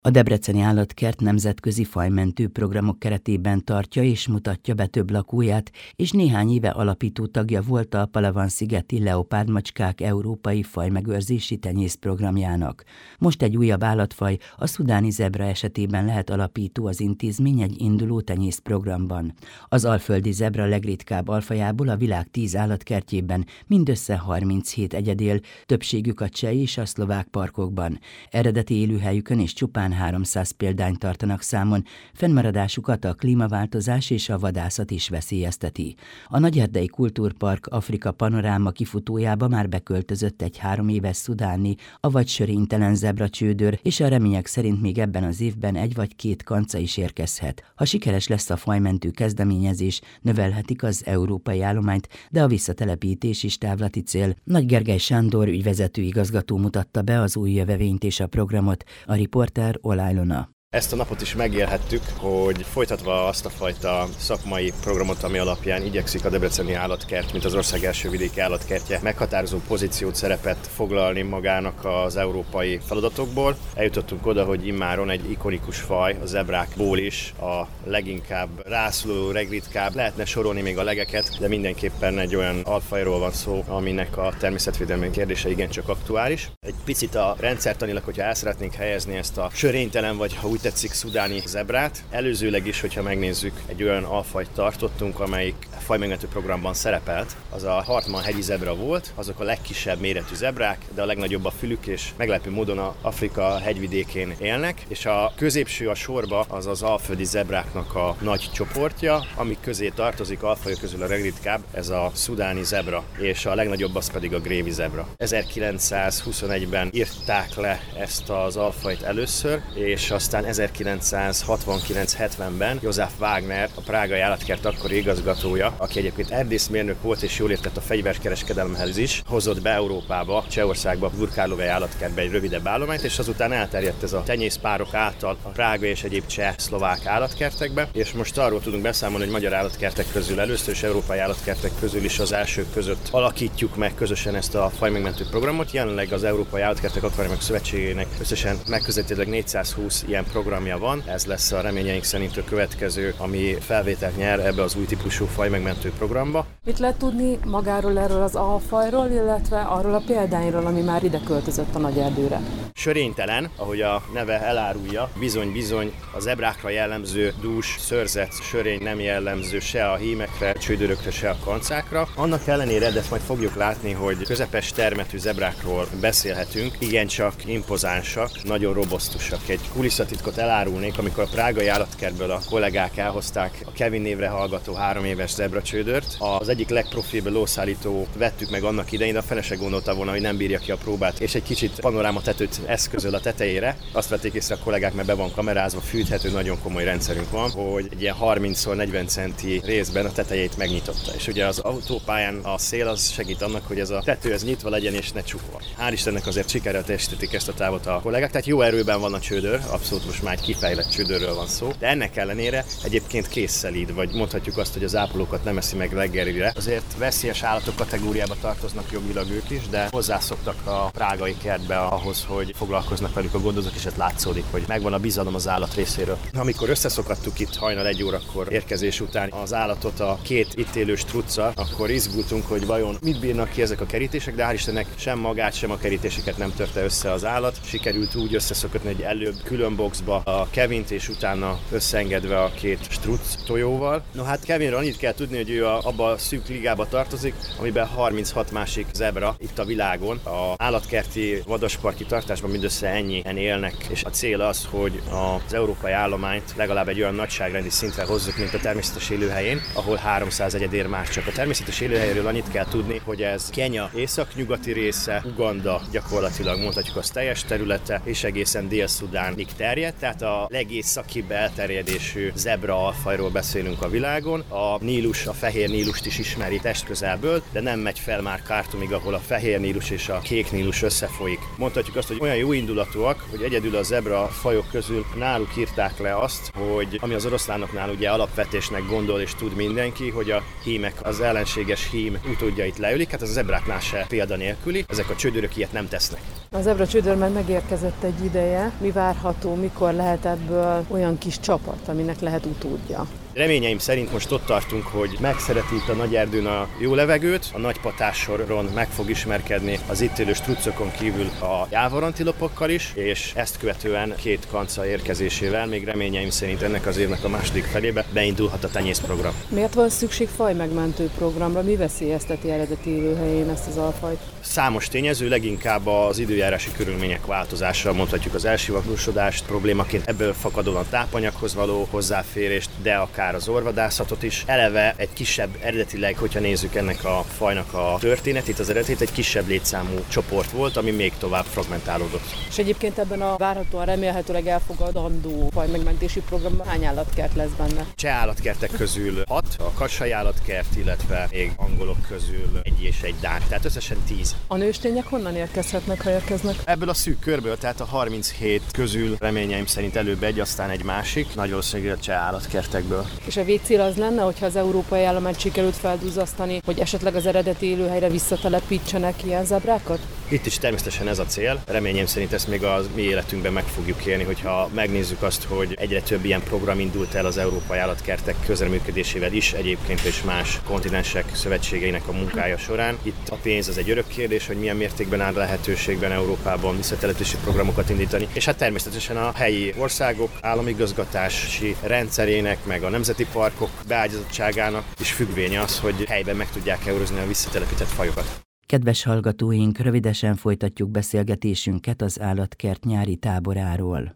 A Debreceni Állatkert nemzetközi fajmentő programok keretében tartja és mutatja be több lakóját, és néhány éve alapító tagja volt a Palawan-szigeti leopárdmacskák európai fajmegőrzési tenyészprogramjának. Most egy újabb állatfaj, a szudáni zebra esetében lehet alapító az intézmény egy induló tenyészprogramban. Az alföldi zebra legritkább alfajából a világ 10 állatkertjében mindössze 37 egyed él, többségük a cseh és a szlovák parkokban. Eredeti élőhelyükön és csupán 300 példányt tartanak számon, fennmaradásukat a klímaváltozás és a vadászat is veszélyezteti. A Nagyerdei Kultúrpark Afrika panoráma kifutójába már beköltözött egy 3 éves szudáni, avagy sörénytelen zebracsődör, és a remények szerint még ebben az évben 1 vagy 2 kanca is érkezhet. Ha sikeres lesz a fajmentő kezdeményezés, növelhetik az európai állományt, de a visszatelepítés is távlati cél. Nagy Gergely Sándor ügyvezető igazgató mutatta be az új jövevényt és a programot, a riporter Ola Ilona. Ezt a napot is megélhettük, hogy folytatva azt a fajta szakmai programot, ami alapján igyekszik a Debreceni Állatkert, mint az ország első vidéki állatkertje meghatározó pozíciót, szerepet foglalni magának az európai feladatokból. Eljutottunk oda, hogy immáron egy ikonikus faj, a zebrákból is a leginkább rászoruló, legritkább, lehetne sorolni még a legeket, de mindenképpen egy olyan alfajról van szó, aminek a természetvédelmi kérdése igencsak aktuális. Egy picit a rendszertanilag, hogyha el szeretnénk helyezni ezt a sörénytelen, vagy ha úgy tetszik, szudáni zebrát. Előzőleg is, hogyha megnézzük, egy olyan alfajt tartottunk, amelyik fajmegmentő programban szerepelt. Az a Hartmann-hegyi zebra volt, azok a legkisebb méretű zebrák, de a legnagyobb a fülük, és meglepő módon a Afrika hegyvidékén élnek, és a középső a sorba az az alföldi zebráknak a nagy csoportja, amik közé tartozik alfajok közül a legritkább, ez a szudáni zebra, és a legnagyobb az pedig a grévi zebra. 1921-ben írták le ezt az alfajt először, és aztán 1969-70-ben József Wagner, a prágai állatkert akkori igazgatója, aki egyébként erdészmérnök volt és jól értett a fegyverskereskedelemhez is, hozott be Európába, Csehországba, Burkárlovai állatkertbe egy rövidebb állományt, és azután elterjedt ez a tenyészpárok által a prágai és egyéb cseh-szlovák állatkertekbe, és most arról tudunk beszámolni, hogy magyar állatkertek közül először és európai állatkertek közül is az elsők között alakítjuk meg közösen ezt a fajmegmentő programot. Jelenleg az Európai Állatkertek Akváriumok Szövetségének összesen megközelítőleg 420 ilyen programja van. Ez lesz a reményeink szerint a következő, ami felvételt nyer ebbe az új típusú fajmegmentő programba. Mit lehet tudni magáról erről az alfajról, illetve arról a példányról, ami már ide költözött a Nagyerdőre? Sörénytelen, ahogy a neve elárulja, bizony-bizony a zebrákra jellemző dús, szőrzet sörény nem jellemző se a hímekre, csődörökre, se a kancákra. Annak ellenére, de ezt majd fogjuk látni, hogy közepes termetű zebrákról beszélhetünk, igencsak impozánsak, nagyon robosztusak. Egy kulisszatitkot elárulnék, amikor a prágai állatkertből a kollégák elhozták a Kevin névre hallgató 3 éves zebracsődört. Az egyik legprofibb lószállító vettük meg annak idején, a fene se gondolta volna, hogy nem bírja ki a próbát, és egy kicsit panorámatetőt eszközöl a tetejére. Azt vették észre a kollégák, mert be van kamerázva, fűthető, nagyon komoly rendszerünk van, hogy egy ilyen 30x40 centi részben a tetejét megnyitotta. És ugye az autópályán a szél az segít annak, hogy ez a tető ez nyitva legyen és ne csukva. Hál' Istennek azért sikerrel teljesítették ezt a távot a kollégák, tehát jó erőben van a csődör, abszolút most már egy kifejlett csődörről van szó, de ennek ellenére egyébként készszelíd, vagy mondhatjuk azt, hogy az ápolókat nem eszi meg reggelire. Azért veszélyes állatok kategóriába tartoznak jogilag ők is, de hozzászoktak a prágai kertbe ahhoz, hogy foglalkoznak velük a gondozók, és ez látszódik, hogy megvan a bizalom az állat részéről. Amikor összeszokattuk itt hajnal 1 órakor érkezés után az állatot a 2 itt élő struccal, akkor izgultunk, hogy vajon mit bírnak ki ezek a kerítések, de hál' Istennek sem magát, sem a kerítéseket nem törte össze az állat. Sikerült úgy összeszokatni, hogy előbb külön boxba a Kevint, és utána összeengedve a 2 struc tojóval. No hát Kevinről annyit kell tudni, hogy ő abba a szűk ligába tartozik, amiben 36 másik zebra itt a világon. A állatkerti vadasparki tartásban mindössze ennyien élnek, és a cél az, hogy az európai állományt legalább egy olyan nagyságrendi szintre hozzuk, mint a természetes élőhelyén, ahol 300 egyed ér már csak. A természetes élőhelyről annyit kell tudni, hogy ez Kenya északnyugati része, Uganda gyakorlatilag mondhatjuk az teljes területe, és egészen Dél-Szudánig terjed, tehát a legészakibb elterjedésű zebra alfajról beszélünk a világon. A Nílus, a fehér Nílust is ismeri testközelből, de nem megy fel már Khartoumig, ahol a fehér Nílus és a kék Nílus összefolyik. Mondhatjuk azt, hogy olyan olyan jó indulatúak, hogy egyedül a zebra fajok közül náluk írták le azt, hogy ami az oroszlánoknál ugye alapvetésnek gondol és tud mindenki, hogy a hímek az ellenséges hím utódjait leülik, hát az a zebráknál se példa nélküli, ezek a csődörök ilyet nem tesznek. A zebra csődör már megérkezett egy ideje. Mi várható, mikor lehet ebből olyan kis csapat, aminek lehet utódja? Reményeim szerint most ott tartunk, hogy megszereti itt a Nagyerdőn a jó levegőt, a nagy patássoron meg fog ismerkedni az itt élő struccokon kívül a jávarantilopokkal is, és ezt követően 2 kanca érkezésével még reményeim szerint ennek az évnek a második felébe beindulhat a tenyészprogram. Miért van szükség fajmegmentő programra? Mi veszélyezteti eredeti élőhelyén ezt az alfajt? Számos tényező, leginkább az időjárási körülmények változása, mondhatjuk az elsivattyúsodást problémaként, ebből fakadóan tápanyaghoz való hozzáférést, de akár az orvadászatot is. Eleve egy kisebb, eredetileg, hogyha nézzük ennek a fajnak a történetét, az eredetét egy kisebb létszámú csoport volt, ami még tovább fragmentálódott. És egyébként ebben a várhatóan remélhetőleg elfogadandó fajmegmentési programban hány állatkert lesz benne? Cseh állatkertek közül 6, a kassai állatkert, illetve még angolok közül 1 és 1 dán, tehát összesen 10. A nőstények honnan érkezhetnek, ha érkeznek? Ebből a szűk körből, tehát a 37 közül reményeim szerint előbb egy, aztán egy másik, nagy valószínűleg a cseh állatkertekből. És a végcél az lenne, hogyha az európai állományt sikerült feldúzzasztani, hogy esetleg az eredeti élőhelyre visszatelepítsenek ilyen zebrákat? Itt is természetesen ez a cél. Reményem szerint ezt még a mi életünkben meg fogjuk élni, hogyha megnézzük azt, hogy egyre több ilyen program indult el az európai állatkertek közreműködésével is, egyébként és más kontinensek szövetségeinek a munkája során. Itt a pénz az egy örök kérdés, hogy milyen mértékben áll lehetőségben Európában visszatelepítési programokat indítani, és hát természetesen a helyi országok államigazgatási rendszerének, meg a nemzeti parkok beágyazottságának is függvénye az, hogy helyben meg tudják őrizni a visszatelepített fajokat. Kedves hallgatóink, rövidesen folytatjuk beszélgetésünket az állatkert nyári táboráról.